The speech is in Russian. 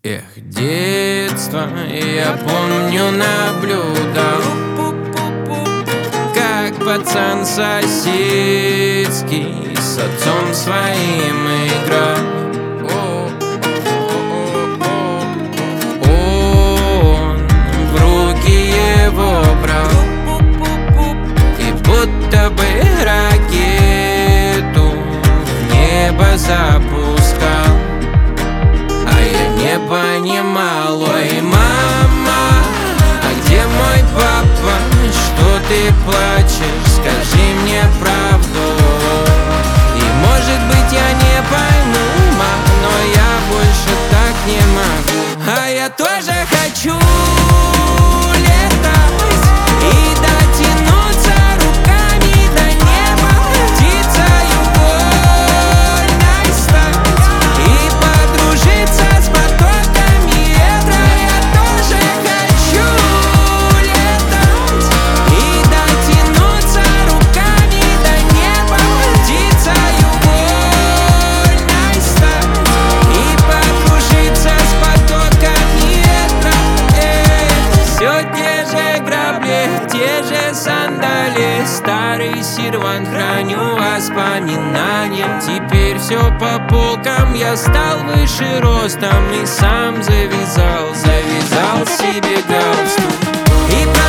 Эх, детство, я помню, наблюдал, как пацан соседский с отцом своим играл. Он в руки его брал и будто бы ракету в небо запускал. А я не понимал: ой, мама, а где мой папа? Что ты плачешь? Скажи мне правду. И может быть я не пойму, мам, но я больше так не могу. А я тоже хочу летать и дотянуться руками до неба, птицею вольной стать и подружиться с потоками ветра. Я тоже хочу летать и дотянуться руками до неба, птицею вольной стать и подружиться с потоками ветра. Все те же грабли, те же сандали, старый сервант, храню воспоминания. Теперь все по полкам, я стал выше ростом и сам завязал себе галстук. И